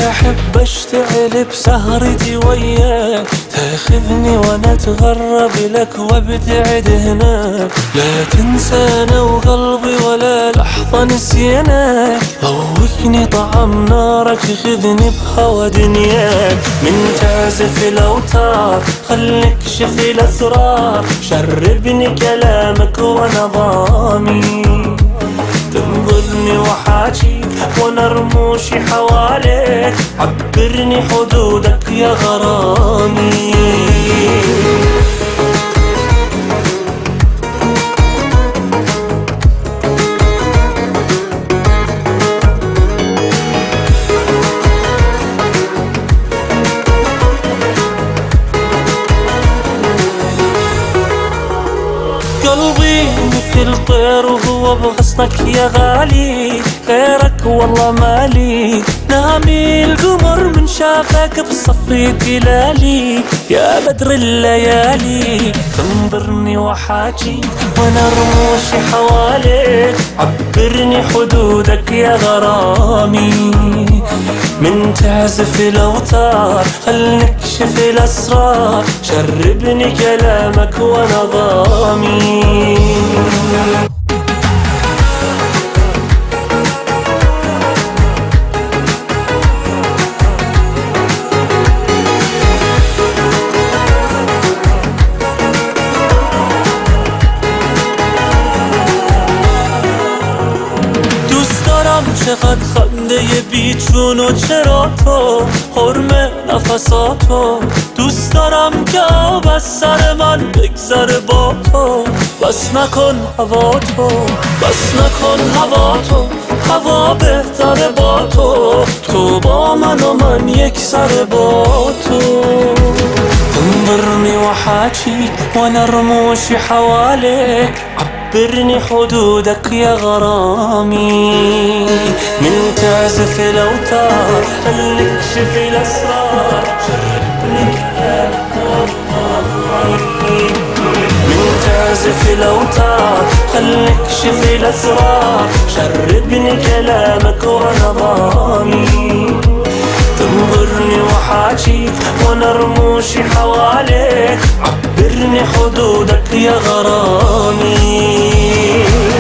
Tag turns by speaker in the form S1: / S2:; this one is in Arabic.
S1: أحب أشتعل بسهرتي وياك، تاخذني وأنا أتغرب لك وابتعد هناك. لا تنسانا وقلبي ولا لحظة نسيناك، ذوقني طعم نارك خذني بهوى دنياك. من تعزف الأوتار خليك شف الأسرار، شربني كلامك وأنا ضامي. تنظرني وحاجي وانا رموشي حواليك، عبرني حدودك يا غرامي. قلبي مثل طير وهو بغصنك يا غالي، غيرك والله مالي. نامي القمر من شافك بصفي تلالي، يا بدر الليالي. تنظرني وحاجي وانا رموشي حواليك، عبرني حدودك يا غرامي. من تعزف الأوتار خل نكشف الأسرار، شربني كلامك وانا ضامي. چقدر خنده بیچون و چرا تو حرم نفساتو. دوست دارم که آب از سر من بگذره با تو، بس نکن هوا تو، بس نکن هوا تو. هوا بهتره با تو، تو با من و من یک سر با تو. تنظرني وحاجي وانا رموشي حواليك، عبرني حدودك يا غرامي. من تعزف الأوتار خليك شف الأسرار، شربني كلامك وضامي. من تعزف الأوتار خليك شف الأسرار، شربني كلامك وانا ضامي. تنظرني وحاجي وانا رموشي حواليك، عبرني حدودك يا غرامي.